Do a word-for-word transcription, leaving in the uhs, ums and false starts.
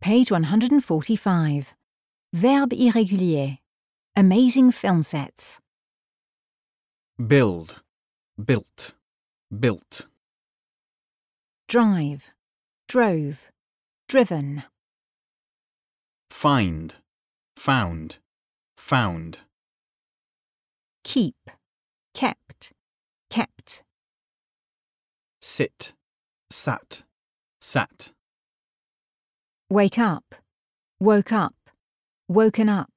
Page one hundred forty-five. Verbe irrégulier. Amazing film sets. Build, built, built. Drive, drove, driven. Find, found, found. Keep, kept, kept. Sit, sat, sat. Wake up, woke up, woken up.